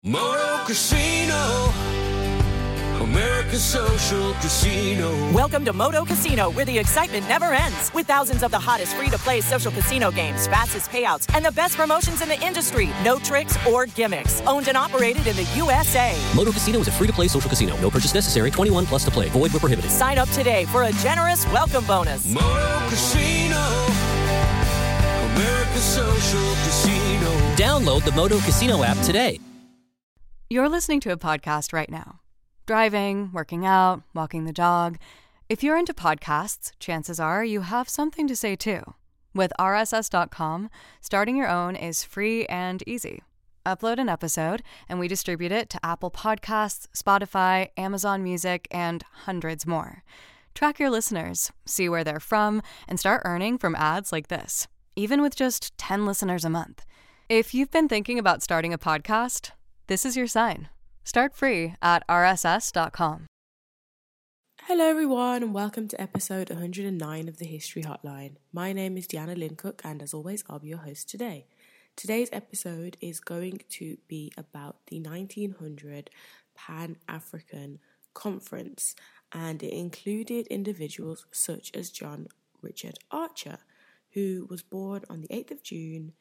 Moto Casino, American Social Casino. Welcome to Moto Casino, where the excitement never ends. With thousands of the hottest free-to-play social casino games, fastest payouts, and the best promotions in the industry. No tricks or gimmicks. Owned and operated in the USA. Moto Casino is a free-to-play social casino. No purchase necessary. 21 plus to play. Void where prohibited. Sign up today for a generous welcome bonus. Moto Casino, American Social Casino. Download the Moto Casino app today. You're listening to a podcast right now. Driving, working out, walking the dog. If you're into podcasts, chances are you have something to say too. With RSS.com, starting your own is free and easy. Upload an episode, and we distribute it to Apple Podcasts, Spotify, Amazon Music, and hundreds more. Track your listeners, see where they're from, and start earning from ads like this, even with just 10 listeners a month. If you've been thinking about starting a podcast, this is your sign. Start free at rss.com. Hello everyone and welcome to episode 109 of the History Hotline. My name is Deanna Lincook and as always I'll be your host today. Today's episode is going to be about the 1900 Pan-African Conference, and it included individuals such as John Richard Archer, who was born on the 8th of June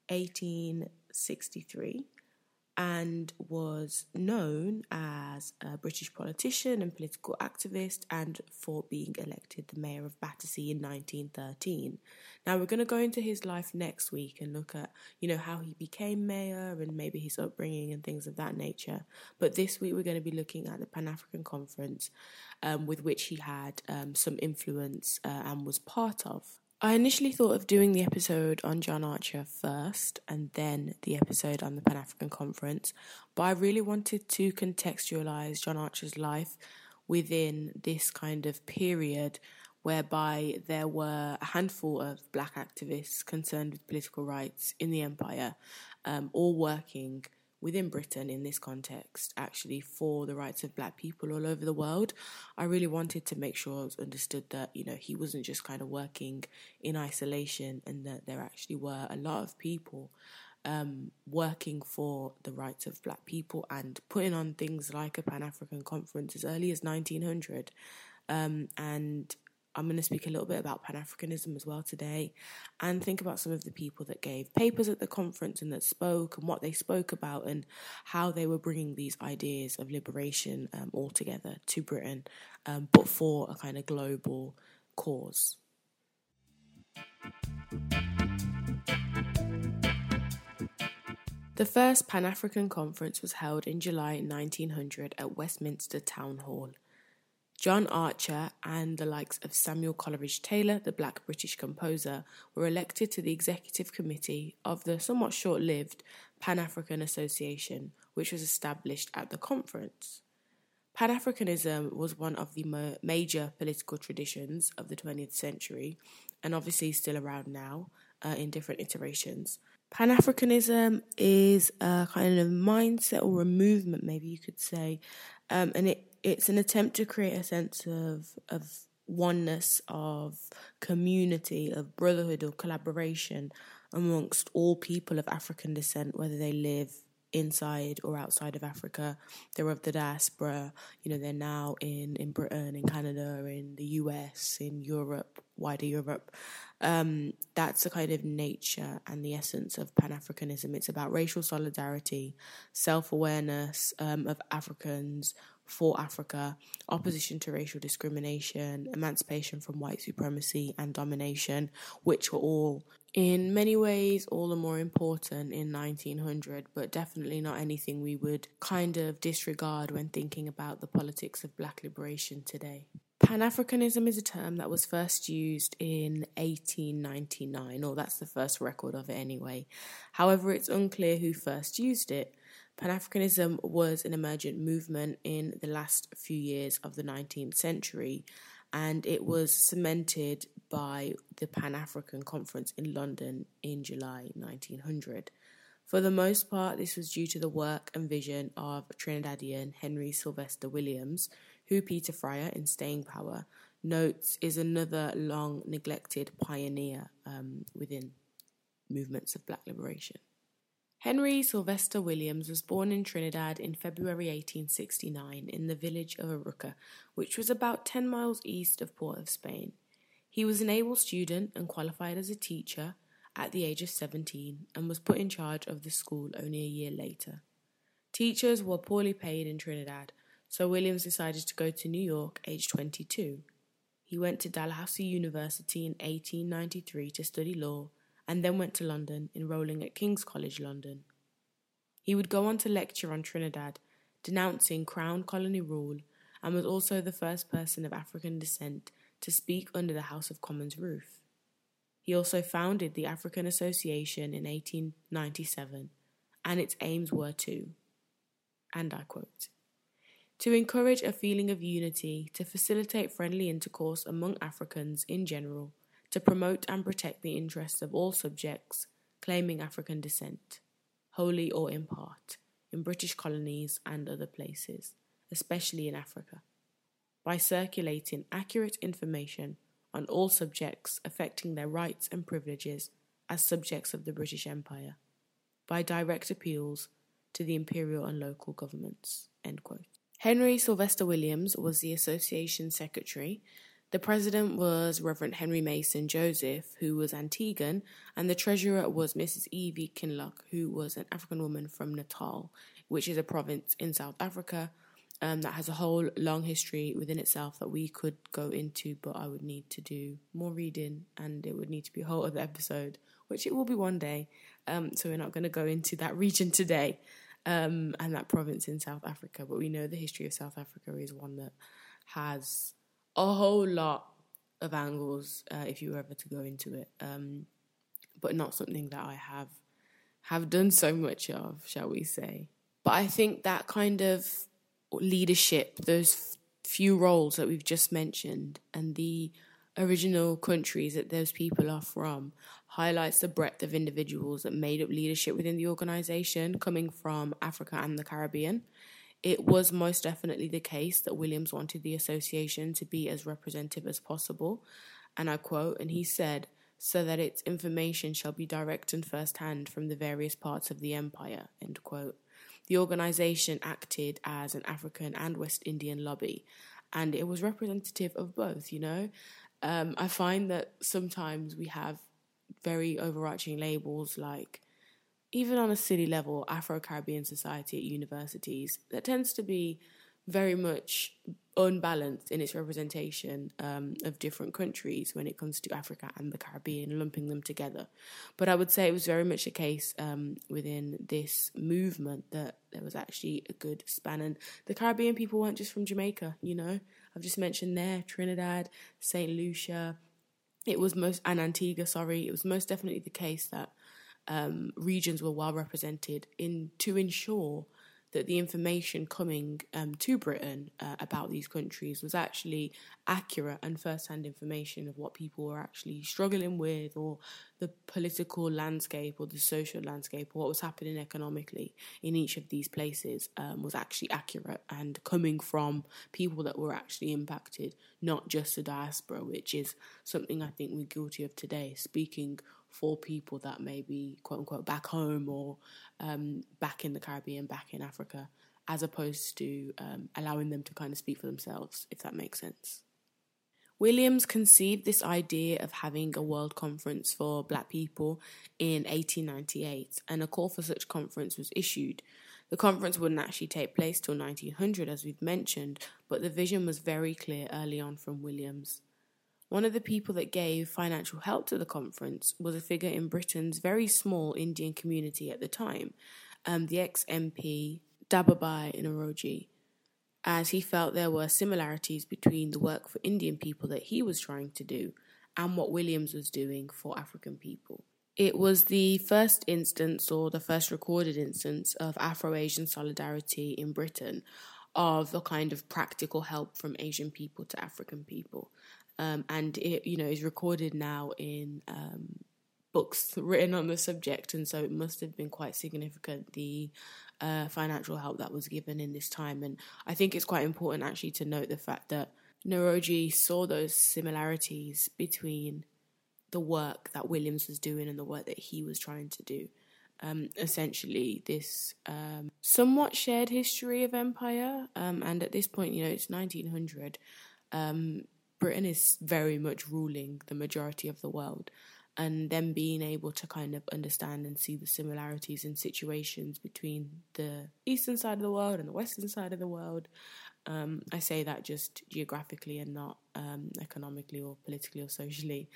1863 and was known as a British politician and political activist, and for being elected the mayor of Battersea in 1913. Now we're going to go into his life next week and look at, how he became mayor and maybe his upbringing and things of that nature. But this week we're going to be looking at the Pan-African Conference, with which he had some influence and was part of. I initially thought of doing the episode on John Archer first and then the episode on the Pan-African Conference, but I really wanted to contextualise John Archer's life within this kind of period whereby there were a handful of black activists concerned with political rights in the empire, all working within Britain in this context, actually, for the rights of black people all over the world. I really wanted to make sure it was understood that, he wasn't just kind of working in isolation, and that there actually were a lot of people working for the rights of black people and putting on things like a Pan-African Conference as early as 1900. And I'm going to speak a little bit about Pan-Africanism as well today, and think about some of the people that gave papers at the conference and that spoke and what they spoke about and how they were bringing these ideas of liberation all together to Britain, but for a kind of global cause. The first Pan-African Conference was held in July 1900 at Westminster Town Hall. John Archer and the likes of Samuel Coleridge Taylor, the black British composer, were elected to the executive committee of the somewhat short-lived Pan-African Association, which was established at the conference. Pan-Africanism was one of the major political traditions of the 20th century, and obviously still around now in different iterations. Pan-Africanism is a kind of mindset or a movement, maybe you could say, and it's an attempt to create a sense of oneness, of community, of brotherhood or collaboration amongst all people of African descent, whether they live inside or outside of Africa. They're of the diaspora, they're now in Britain, in Canada, in the US, in Europe, wider Europe. That's the kind of nature and the essence of Pan-Africanism. It's about racial solidarity, self-awareness of Africans for Africa, opposition to racial discrimination, emancipation from white supremacy and domination, which were all, in many ways, all the more important in 1900, but definitely not anything we would kind of disregard when thinking about the politics of black liberation today. Pan-Africanism is a term that was first used in 1899, or that's the first record of it anyway. However, it's unclear who first used it. Pan-Africanism was an emergent movement in the last few years of the 19th century, and it was cemented by the Pan-African Conference in London in July 1900. For the most part, this was due to the work and vision of Trinidadian Henry Sylvester Williams, who Peter Fryer in Staying Power notes is another long-neglected pioneer within movements of black liberation. Henry Sylvester Williams was born in Trinidad in February 1869 in the village of Aruca, which was about 10 miles east of Port of Spain. He was an able student and qualified as a teacher at the age of 17 and was put in charge of the school only a year later. Teachers were poorly paid in Trinidad, so Williams decided to go to New York aged 22. He went to Dalhousie University in 1893 to study law and then went to London, enrolling at King's College London. He would go on to lecture on Trinidad, denouncing Crown colony rule, and was also the first person of African descent to speak under the House of Commons roof. He also founded the African Association in 1897, and its aims were to, and I quote, to encourage a feeling of unity, to facilitate friendly intercourse among Africans in general, to promote and protect the interests of all subjects claiming African descent, wholly or in part, in British colonies and other places, especially in Africa, by circulating accurate information on all subjects affecting their rights and privileges as subjects of the British Empire, by direct appeals to the imperial and local governments. End quote. Henry Sylvester Williams was the association secretary. The president was Reverend Henry Mason Joseph, who was Antiguan, and the treasurer was Mrs. Evie Kinloch, who was an African woman from Natal, which is a province in South Africa that has a whole long history within itself that we could go into, but I would need to do more reading and it would need to be a whole other episode, which it will be one day. So we're not going to go into that region today and that province in South Africa, but we know the history of South Africa is one that has a whole lot of angles if you were ever to go into it, but not something that I have done so much of, shall we say. But I think that kind of leadership, those few roles that we've just mentioned, and the original countries that those people are from, highlights the breadth of individuals that made up leadership within the organisation, coming from Africa and the Caribbean. It was most definitely the case that Williams wanted the association to be as representative as possible, and I quote, and he said, so that its information shall be direct and first-hand from the various parts of the empire, end quote. The organisation acted as an African and West Indian lobby, and it was representative of both, you know. I find that sometimes we have very overarching labels like, even on a city level, Afro-Caribbean society at universities, that tends to be very much unbalanced in its representation of different countries when it comes to Africa and the Caribbean, lumping them together. But I would say it was very much a case within this movement that there was actually a good span. And the Caribbean people weren't just from Jamaica, you know. I've just mentioned there, Trinidad, St. Lucia, and Antigua, it was most definitely the case that regions were well represented to ensure that the information coming to Britain about these countries was actually accurate and first-hand information of what people were actually struggling with, or the political landscape or the social landscape, or what was happening economically in each of these places was actually accurate and coming from people that were actually impacted, not just the diaspora, which is something I think we're guilty of today, speaking for people that may be quote-unquote back home or back in the Caribbean, back in Africa, as opposed to allowing them to kind of speak for themselves, if that makes sense. Williams conceived this idea of having a world conference for Black people in 1898, and a call for such conference was issued. The conference wouldn't actually take place till 1900, as we've mentioned, but the vision was very clear early on from Williams. One of the people that gave financial help to the conference was a figure in Britain's very small Indian community at the time, the ex-MP Dababai Naoroji, as he felt there were similarities between the work for Indian people that he was trying to do and what Williams was doing for African people. It was the first instance, or the first recorded instance, of Afro-Asian solidarity in Britain, of the kind of practical help from Asian people to African people. And it, is recorded now in books written on the subject, and so it must have been quite significant, the financial help that was given in this time. And I think it's quite important actually to note the fact that Naoroji saw those similarities between the work that Williams was doing and the work that he was trying to do. essentially this somewhat shared history of empire. And at this point, it's 1900. Britain is very much ruling the majority of the world. And them being able to kind of understand and see the similarities in situations between the eastern side of the world and the western side of the world. I say that just geographically and not economically or politically or socially.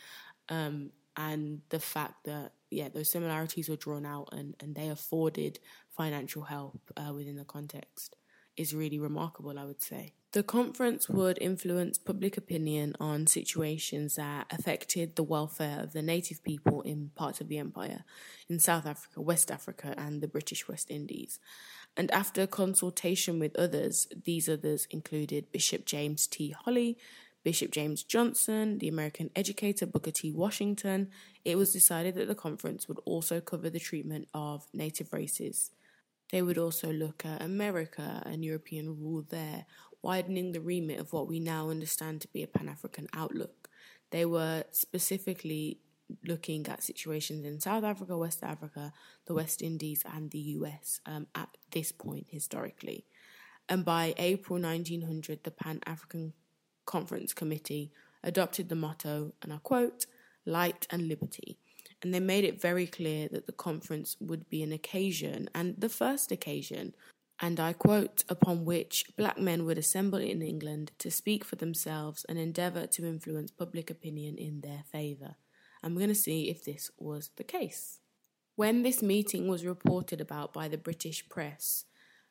And the fact that, those similarities were drawn out and they afforded financial help within the context is really remarkable, I would say. The conference would influence public opinion on situations that affected the welfare of the native people in parts of the empire, in South Africa, West Africa, and the British West Indies. And after consultation with others, these others included Bishop James T. Holly, Bishop James Johnson, the American educator Booker T. Washington, it was decided that the conference would also cover the treatment of native races. They would also look at America and European rule there, widening the remit of what we now understand to be a Pan-African outlook. They were specifically looking at situations in South Africa, West Africa, the West Indies, and the US at this point historically. And by April 1900, the Pan-African Conference Committee adopted the motto, and I quote, "Light and Liberty." And they made it very clear that the conference would be an occasion, and the first occasion, and I quote, upon which black men would assemble in England to speak for themselves and endeavour to influence public opinion in their favour. And we're going to see if this was the case. When this meeting was reported about by the British press,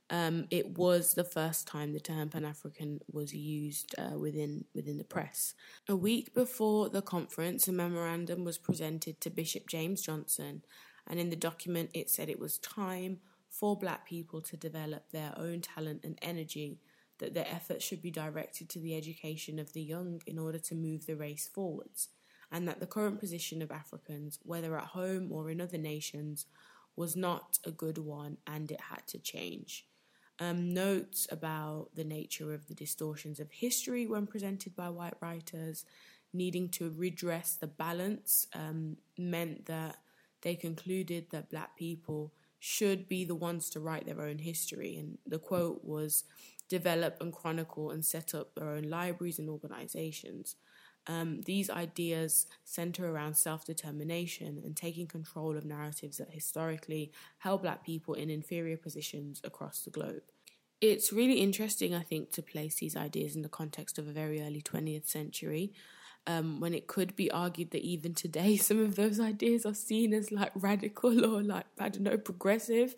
it was the first time the term Pan-African was used within the press. A week before the conference, a memorandum was presented to Bishop James Johnson, and in the document it said it was time for black people to develop their own talent and energy, that their efforts should be directed to the education of the young in order to move the race forwards, and that the current position of Africans, whether at home or in other nations, was not a good one and it had to change. Notes about the nature of the distortions of history when presented by white writers, needing to redress the balance, meant that they concluded that black people should be the ones to write their own history. And the quote was, develop and chronicle and set up their own libraries and organizations. These ideas center around self-determination and taking control of narratives that historically held black people in inferior positions across the globe. It's really interesting, I think, to place these ideas in the context of a very early 20th century, when it could be argued that even today some of those ideas are seen as like radical or like, progressive.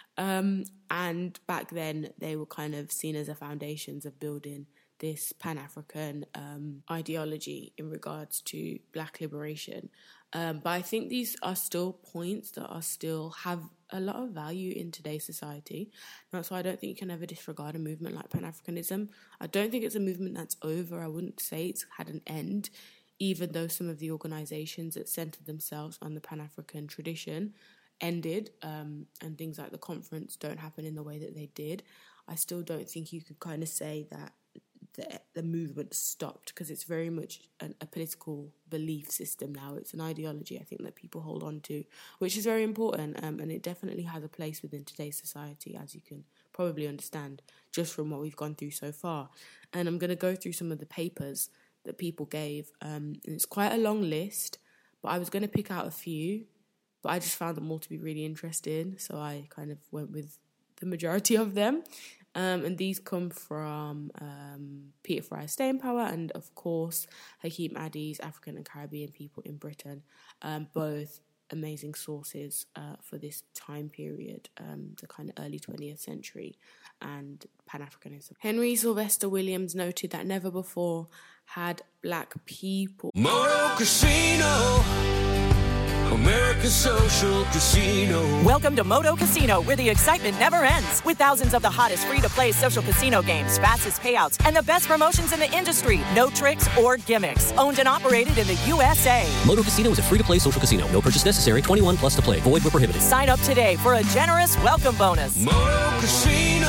And back then they were kind of seen as the foundations of building this Pan-African ideology in regards to black liberation. But I think these are still points that are still have a lot of value in today's society. That's why I don't think you can ever disregard a movement like Pan-Africanism. I don't think it's a movement that's over. I wouldn't say it's had an end, even though some of the organisations that centred themselves on the Pan-African tradition ended, and things like the conference don't happen in the way that they did. I still don't think you could kind of say that the movement stopped, because it's very much a political belief system now. It's an ideology, I think, that people hold on to, which is very important, and it definitely has a place within today's society, as you can probably understand just from what we've gone through so far. And I'm going to go through some of the papers that people gave, and it's quite a long list, but I was going to pick out a few, but I just found them all to be really interesting, so I kind of went with the majority of them. And these come from Peter Fry's Staying Power and, of course, Hakeem Addy's African and Caribbean People in Britain, both amazing sources for this time period, the kind of early 20th century and Pan-Africanism. Henry Sylvester Williams noted that never before had black people... Moto Casino, America's social casino. Welcome to Moto Casino, where the excitement never ends. With thousands of the hottest free-to-play social casino games, fastest payouts, and the best promotions in the industry. No tricks or gimmicks. Owned and operated in the USA. Moto Casino is a free-to-play social casino. No purchase necessary. 21 plus to play. Void where prohibited. Sign up today for a generous welcome bonus. Moto Casino,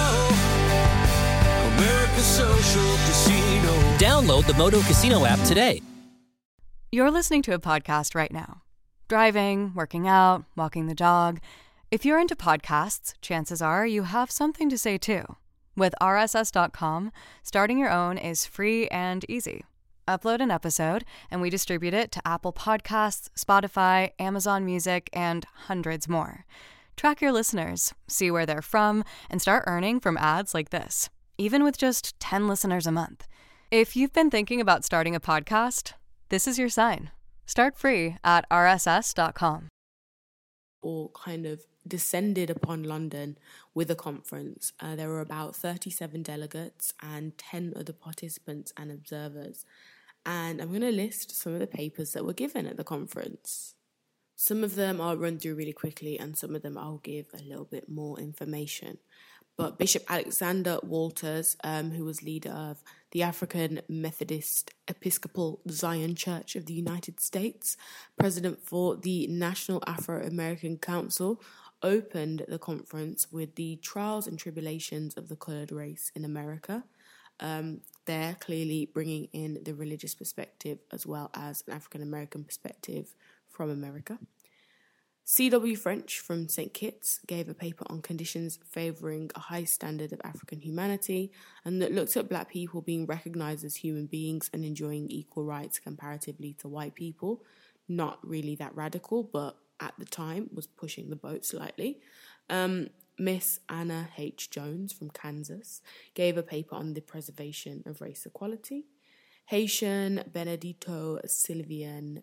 America's social casino. Download the Moto Casino app today. You're listening to a podcast right now. Driving, working out, walking the dog. If you're into podcasts, chances are you have something to say too. With RSS.com, starting your own is free and easy. Upload an episode, and we distribute it to Apple Podcasts, Spotify, Amazon Music, and hundreds more. Track your listeners, see where they're from, and start earning from ads like this, even with just 10 listeners a month. If you've been thinking about starting a podcast, this is your sign. Start free at RSS.com. Or kind of descended upon London with a conference. There were about 37 delegates and 10 other participants and observers. And I'm going to list some of the papers that were given at the conference. Some of them I'll run through really quickly, and some of them I'll give a little bit more information. But Bishop Alexander Walters, who was leader of the African Methodist Episcopal Zion Church of the United States, president for the National Afro-American Council, opened the conference with the trials and tribulations of the coloured race in America. They're clearly bringing in the religious perspective as well as an African-American perspective from America. C.W. French from St. Kitts gave a paper on conditions favouring a high standard of African humanity, and that looked at black people being recognised as human beings and enjoying equal rights comparatively to white people. Not really that radical, but at the time was pushing the boat slightly. Miss Anna H. Jones from Kansas gave a paper on the preservation of race equality. Haitian Benedito Sylvian,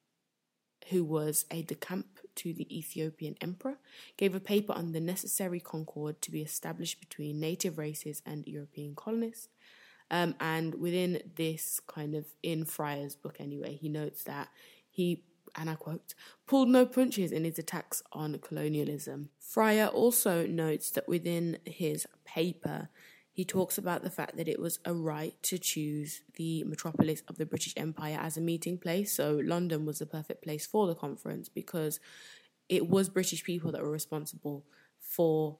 who was aide-de-camp to the Ethiopian emperor, gave a paper on the necessary concord to be established between native races and European colonists. And within this kind of, in Fryer's book anyway, he notes that he, and I quote, pulled no punches in his attacks on colonialism. Fryer also notes that within his paper, he talks about the fact that it was a right to choose the metropolis of the British Empire as a meeting place. So London was the perfect place for the conference because it was British people that were responsible for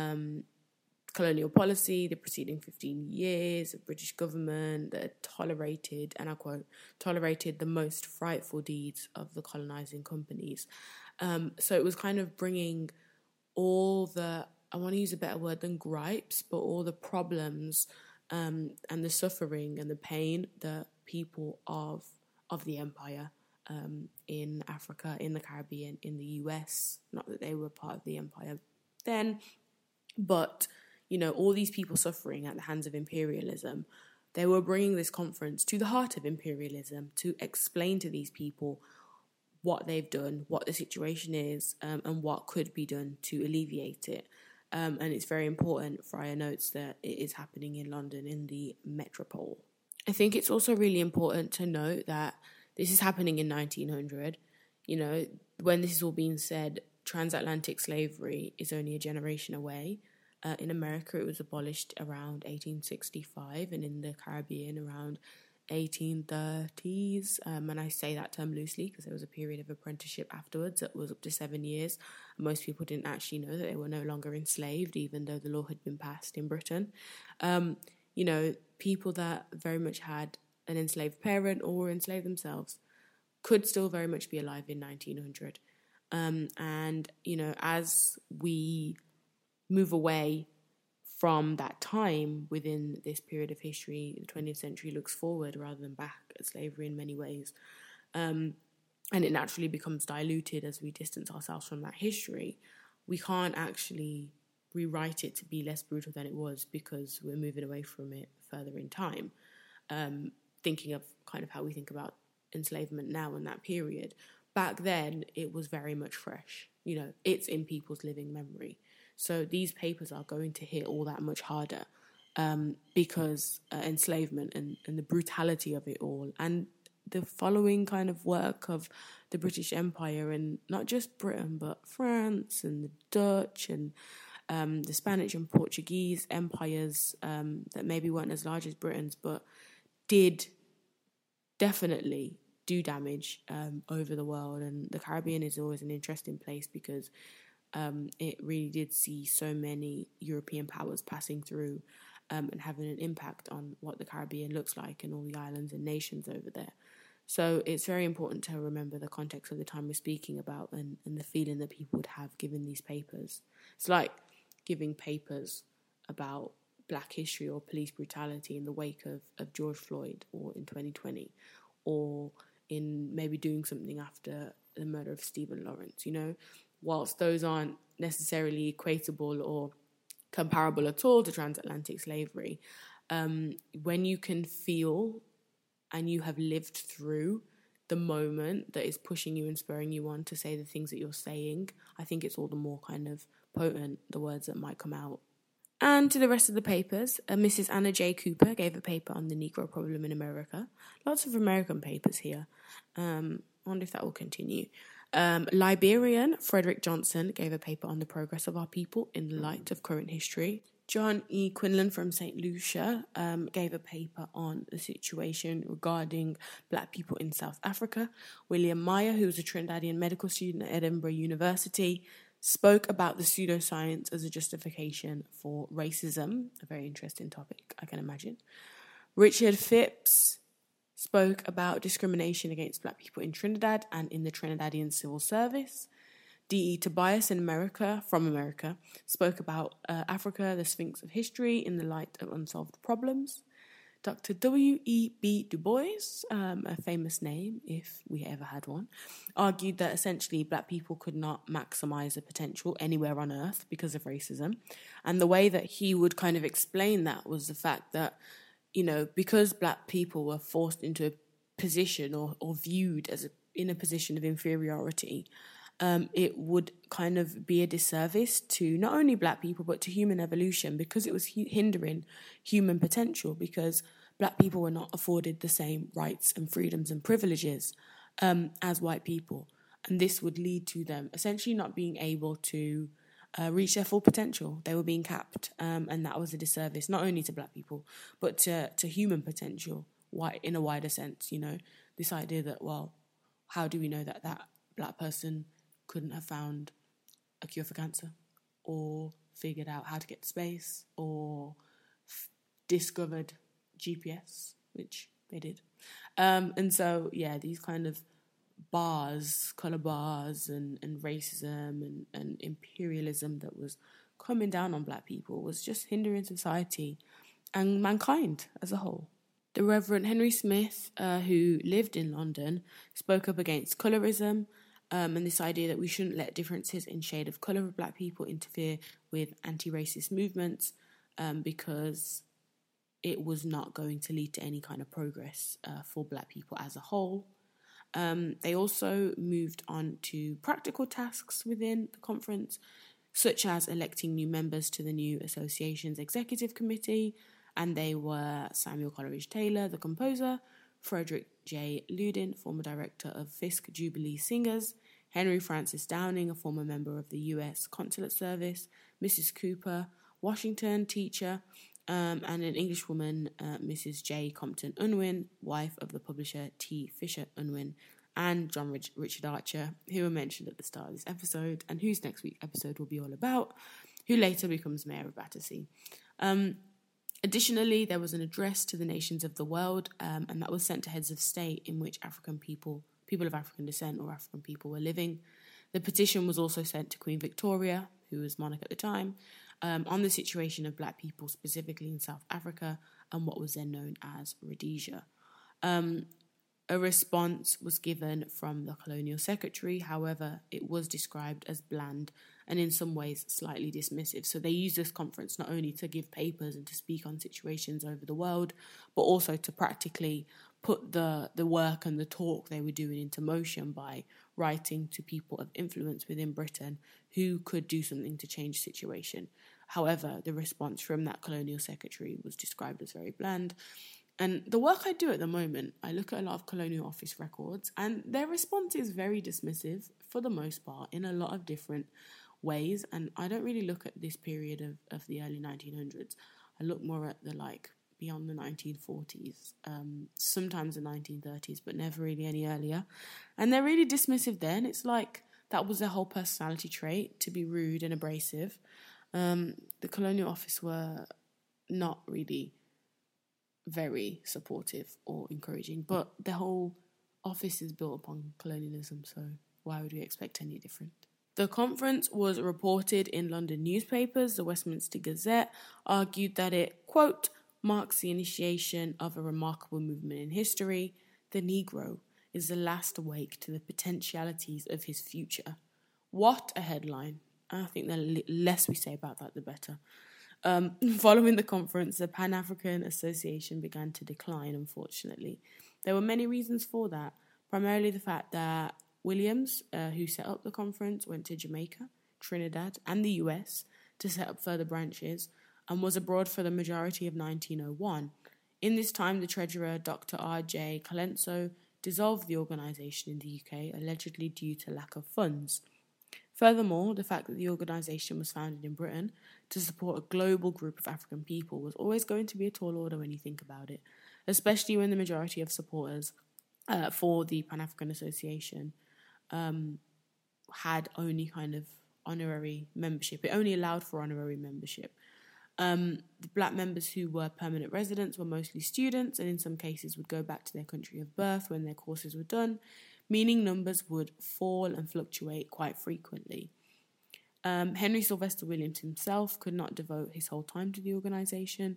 colonial policy, the preceding 15 years of British government that tolerated, and I quote, tolerated the most frightful deeds of the colonising companies. So it was kind of bringing all the, I want to use a better word than gripes, but all the problems and the suffering and the pain that people of the empire in Africa, in the Caribbean, in the US, not that they were part of the empire then, but, you know, all these people suffering at the hands of imperialism, they were bringing this conference to the heart of imperialism to explain to these people what they've done, what the situation is, and what could be done to alleviate it. And it's very important, Fryer notes, that it is happening in London, in the metropole. I think it's also really important to note that this is happening in 1900. You know, when this is all being said, transatlantic slavery is only a generation away. In America, it was abolished around 1865, and in the Caribbean around 1830s. And I say that term loosely because there was a period of apprenticeship afterwards that was up to 7 years. Most people didn't actually know that they were no longer enslaved, even though the law had been passed in Britain. You know, people that very much had an enslaved parent or were enslaved themselves could still very much be alive in 1900. And, you know, as we move away from that time within this period of history, the 20th century looks forward rather than back at slavery in many ways. And it naturally becomes diluted as we distance ourselves from that history. We can't actually rewrite it to be less brutal than it was because we're moving away from it further in time. Thinking of kind of how we think about enslavement now in that period. Back then, it was very much fresh. You know, it's in people's living memory. So these papers are going to hit all that much harder because enslavement and the brutality of it all and the following kind of work of the British Empire, and not just Britain, but France and the Dutch and the Spanish and Portuguese empires that maybe weren't as large as Britain's, but did definitely do damage over the world. And the Caribbean is always an interesting place because it really did see so many European powers passing through and having an impact on what the Caribbean looks like and all the islands and nations over there. So it's very important to remember the context of the time we're speaking about and the feeling that people would have given these papers. It's like giving papers about Black history or police brutality in the wake of George Floyd, or in 2020, or in maybe doing something after the murder of Stephen Lawrence. You know, whilst those aren't necessarily equatable or comparable at all to transatlantic slavery, when you can feel and you have lived through the moment that is pushing you and spurring you on to say the things that you're saying, I think it's all the more kind of potent, the words that might come out. And to the rest of the papers, Mrs. Anna J. Cooper gave a paper on the Negro problem in America. Lots of American papers here. I wonder if that will continue. Liberian Frederick Johnson gave a paper on the progress of our people in the light of current history. John E. Quinlan from St. Lucia gave a paper on the situation regarding Black people in South Africa. William Meyer, who was a Trinidadian medical student at Edinburgh University, spoke about the pseudoscience as a justification for racism, a very interesting topic, I can imagine. Richard Phipps spoke about discrimination against Black people in Trinidad and in the Trinidadian civil service. D.E. Tobias from America, spoke about Africa, the Sphinx of history, in the light of unsolved problems. Dr. W.E.B. Du Bois, a famous name, if we ever had one, argued that essentially Black people could not maximise their potential anywhere on earth because of racism. And the way that he would kind of explain that was the fact that, you know, because Black people were forced into a position or viewed as in a position of inferiority, it would kind of be a disservice to not only Black people but to human evolution, because it was hindering human potential, because Black people were not afforded the same rights and freedoms and privileges as white people. And this would lead to them essentially not being able to reach their full potential. They were being capped, and that was a disservice not only to Black people but to human potential in a wider sense. You know, this idea that, well, how do we know that that Black person couldn't have found a cure for cancer, or figured out how to get to space, or discovered GPS, which they did. And so, yeah, these kind of colour bars and racism and imperialism that was coming down on Black people was just hindering society and mankind as a whole. The Reverend Henry Smith, who lived in London, spoke up against colorism, and this idea that we shouldn't let differences in shade of colour of Black people interfere with anti-racist movements, because it was not going to lead to any kind of progress for Black people as a whole. They also moved on to practical tasks within the conference, such as electing new members to the new association's executive committee, and they were Samuel Coleridge Taylor, the composer, Frederick J. Ludin, former director of Fisk Jubilee Singers, Henry Francis Downing, a former member of the U.S. Consulate Service, Mrs. Cooper, Washington teacher, and an English woman, Mrs. J. Compton Unwin, wife of the publisher T. Fisher Unwin, and John Richard Archer, who were mentioned at the start of this episode, and whose next week's episode will be all about, who later becomes mayor of Battersea. Additionally, there was an address to the nations of the world, and that was sent to heads of state in which African people of African descent or African people were living. The petition was also sent to Queen Victoria, who was monarch at the time, on the situation of Black people, specifically in South Africa, and what was then known as Rhodesia. A response was given from the Colonial Secretary. However, it was described as bland and in some ways slightly dismissive. So they used this conference not only to give papers and to speak on situations over the world, but also to practically put the work and the talk they were doing into motion by writing to people of influence within Britain who could do something to change the situation. However, the response from that Colonial Secretary was described as very bland. And the work I do at the moment, I look at a lot of Colonial Office records, and their response is very dismissive for the most part in a lot of different ways. And I don't really look at this period of the early 1900s. I look more at the beyond the 1940s, sometimes the 1930s, but never really any earlier. And they're really dismissive then. It's like that was their whole personality trait, to be rude and abrasive. The Colonial Office were not really very supportive or encouraging, but the whole office is built upon colonialism, so why would we expect any different? The conference was reported in London newspapers. The Westminster Gazette argued that it, quote, marks the initiation of a remarkable movement in history. The Negro is the last awake to the potentialities of his future. What a headline. I think the less we say about that, the better. Following the conference, the Pan-African Association began to decline, unfortunately. There were many reasons for that, primarily the fact that Williams, who set up the conference, went to Jamaica, Trinidad, and the US to set up further branches, and was abroad for the majority of 1901. In this time, the treasurer, Dr. R.J. Colenso, dissolved the organisation in the UK, allegedly due to lack of funds. Furthermore, the fact that the organisation was founded in Britain to support a global group of African people was always going to be a tall order when you think about it, especially when the majority of supporters for the Pan-African Association had only kind of honorary membership. It only allowed for honorary membership. The black members who were permanent residents were mostly students, and in some cases would go back to their country of birth when their courses were done, meaning numbers would fall and fluctuate quite frequently. Henry Sylvester Williams himself could not devote his whole time to the organisation,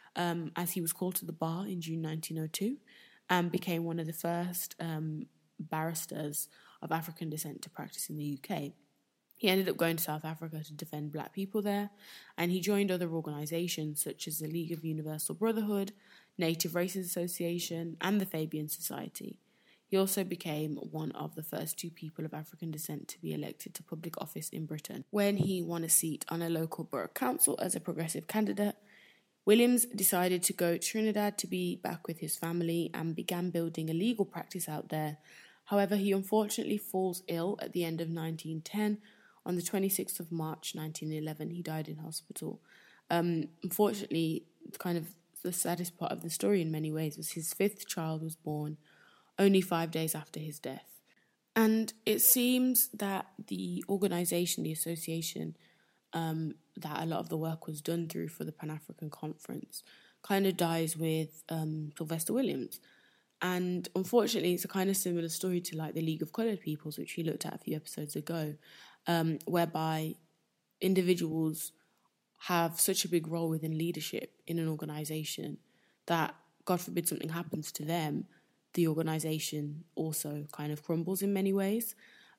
as he was called to the bar in June 1902 and became one of the first barristers of African descent to practice in the UK. He ended up going to South Africa to defend black people there, and he joined other organisations such as the League of Universal Brotherhood, Native Races Association, and the Fabian Society. He also became one of the first 2 people of African descent to be elected to public office in Britain. When he won a seat on a local borough council as a progressive candidate, Williams decided to go to Trinidad to be back with his family and began building a legal practice out there. However, he unfortunately falls ill at the end of 1910. On the 26th of March 1911, he died in hospital. Unfortunately, kind of the saddest part of the story in many ways was his 5th child was born only 5 days after his death. And it seems that the organisation, the association, that a lot of the work was done through for the Pan-African Conference kind of dies with Sylvester Williams. And unfortunately, it's a kind of similar story to like the League of Coloured Peoples, which we looked at a few episodes ago, whereby individuals have such a big role within leadership in an organisation that, God forbid, something happens to them, the organisation also kind of crumbles in many ways.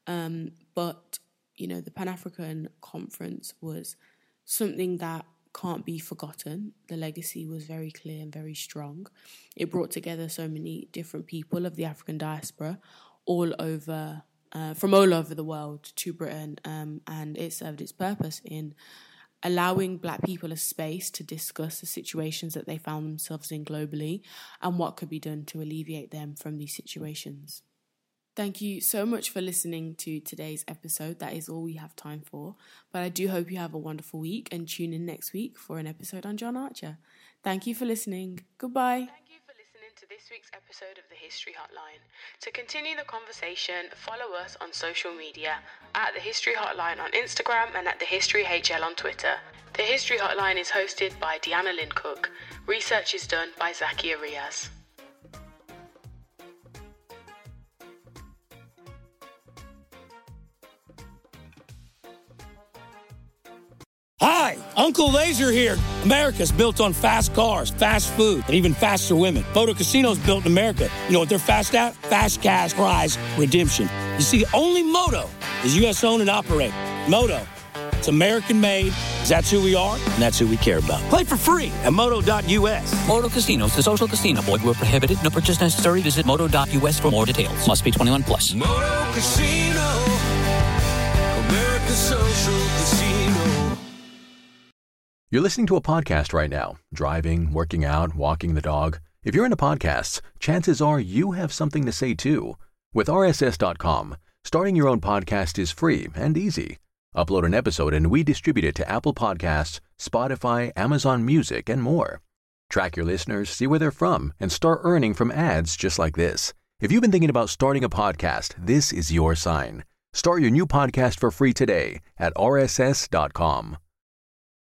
But, you know, the Pan-African Conference was something that can't be forgotten. The legacy was very clear and very strong. It brought together so many different people of the African diaspora all over, from all over the world to Britain, and it served its purpose in allowing black people a space to discuss the situations that they found themselves in globally and what could be done to alleviate them from these situations. Thank you so much for listening to today's episode. That is all we have time for. But I do hope you have a wonderful week and tune in next week for an episode on John Archer. Thank you for listening. Goodbye. Thank you for listening to this week's episode of the History Hotline. To continue the conversation, follow us on social media at the History Hotline on Instagram and at the History HL on Twitter. The History Hotline is hosted by Deanna Lynn Cook. Research is done by Zakia Riaz. Hi, Uncle Laser here. America's built on fast cars, fast food, and even faster women. Moto Casino's built in America. You know what they're fast at? Fast cash prize redemption. You see, only Moto is U.S. owned and operated. Moto, it's American made. That's who we are, and that's who we care about. Play for free at moto.us. Moto Casinos, the social casino. Void where prohibited. No purchase necessary. Visit moto.us for more details. Must be 21 plus. Moto Casino, America's social casino. You're listening to a podcast right now, driving, working out, walking the dog. If you're into podcasts, chances are you have something to say too. With RSS.com, starting your own podcast is free and easy. Upload an episode and we distribute it to Apple Podcasts, Spotify, Amazon Music, and more. Track your listeners, see where they're from, and start earning from ads just like this. If you've been thinking about starting a podcast, this is your sign. Start your new podcast for free today at RSS.com.